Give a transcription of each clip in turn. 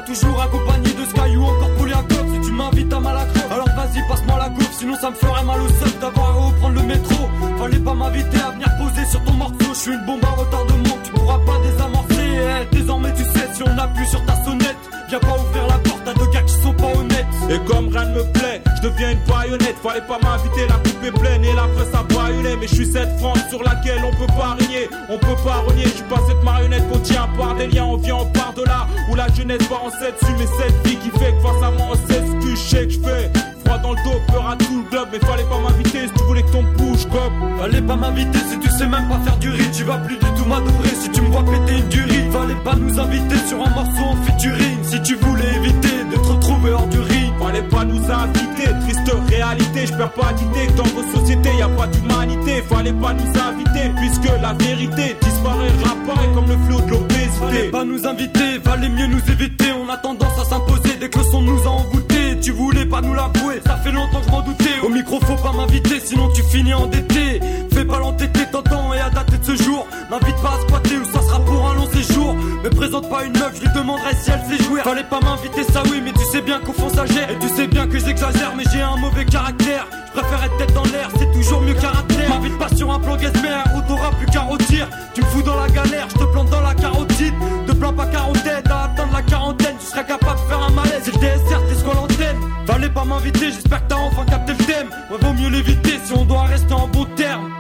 toujours accompagné de Sky ou encore Polyakov. Si tu m'invites à Malakoff, alors vas-y passe-moi la gaufre. Sinon ça me ferait mal au seul d'avoir à reprendre le métro. Fallait pas m'inviter à venir poser sur ton morceau. Je suis une bombe à retardement, tu pourras pas désamorcer. Désormais tu sais, si on appuie sur ta sonnette, viens pas ouvrir la porte à deux gars qui sont pas honnêtes. Et comme rien ne me plaît, je deviens une baïonnette. Fallait pas m'inviter, la coupe est pleine et la presse a baïonné. Mais je suis cette France sur laquelle on peut pas régner, on peut pas renier. Je suis pas cette marionnette qu'on tient par des liens. On vient en part de là où la jeunesse part en 7 dessus. Mais cette vie qui fait que face à moi on sait ce que je sais que je fais. Froid dans le dos, peur à tout le globe. Mais fallait pas m'inviter si tu voulais que ton bouge gobe. Fallait pas m'inviter si tu sais même pas faire du riz. Tu vas plus du tout m'adorer si tu me vois péter une durite. Fallait pas nous inviter sur un morceau en featuring si tu voulais éviter de te retrouver hors du riz. Fallait pas nous inviter, triste réalité. Je perds pas d'idée que dans vos sociétés y a pas d'humanité. Fallait pas nous inviter puisque la vérité disparaîtra pareil comme le flot de l'obésité. Fallait pas nous inviter, fallait mieux nous éviter. On a tendance à s'imposer dès que le son nous a envoûtés. Tu voulais pas nous l'avouer, ça fait longtemps que je m'en doutais. Au micro faut pas m'inviter sinon tu finis endetté. Fais pas l'entêter, t'entends et à dater de ce jour. M'invite pas à squatter ou ça sera pour un long séjour. Me présente pas une meuf, je lui demanderai si elle sait jouer. Fallait pas m'inviter, ça oui, mais tu sais bien qu'au fond ça gère. Et tu sais bien que j'exagère, mais j'ai un mauvais caractère. Je préfère être tête dans l'air, c'est toujours mieux qu'un terre. M'invite pas sur un plan Guesmer où t'auras plus qu'à rôtir. Tu me fous dans la galère, je te plante dans la carotide. Te plains pas carotède, à atteindre la quarantaine, tu serais capable de faire un malaise. C'est le DSR, t'es sur l'antenne. Fallait pas m'inviter, j'espère que t'as enfin capté le thème. Ouais, vaut mieux l'éviter si on doit rester en bon terme.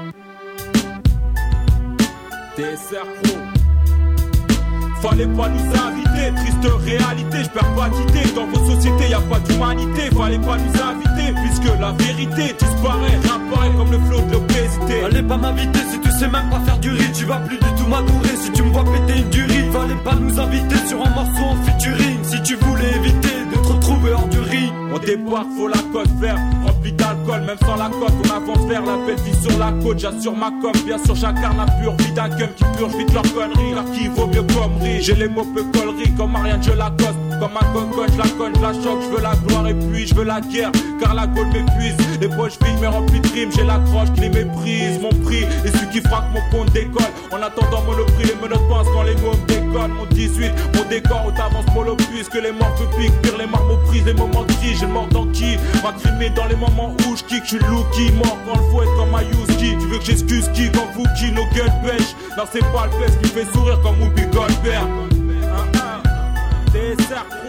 DSR Pro. Fallait pas nous inviter, triste réalité, je perds pas d'idée. Dans vos sociétés y a pas d'humanité. Fallait pas nous inviter puisque la vérité disparaît, réapparaît comme le flot de l'obésité. Fallait pas m'inviter si tu sais même pas faire du riz. Tu vas plus du tout m'adorer si tu me vois péter une durite. Fallait pas nous inviter sur un morceau en featuring si tu voulais éviter de te retrouver hors du riz. On débarque, faut la côte verte, remplie d'alcool, même sans la coque, on avance vers la belle vie sur la côte. J'assure ma com, bien sûr j'incarne la pure vie d'un cum qui purge vite leur connerie. Leur qui vaut mieux comme rire, j'ai les mots peu colleries, comme Marianne je la coste. Comme un cocotte, je la conne, je la choque, je veux la gloire et puis je veux la guerre, car la gaule m'épuise. Les poches vides mais remplies de rimes, j'ai la croche qui les méprise. Mon prix est celui qui frappe mon compte d'école. En attendant Monoprix, les menottes pensent quand les mots me décollent. Mon 18, mon décor, où t'avances mollo puisque les morts me piquent, pire les marmots prises, les moments de crise. J'ai le mort dans qui m'a crimé dans les moments où je kick, je suis Lucky, mort quand le faut être comme Ayuski. Tu veux que j'excuse qui quand vous qui nos gueules pêchent? Non c'est pas le pèse qui fait sourire comme Whoopi Goldberg. DSR Pro.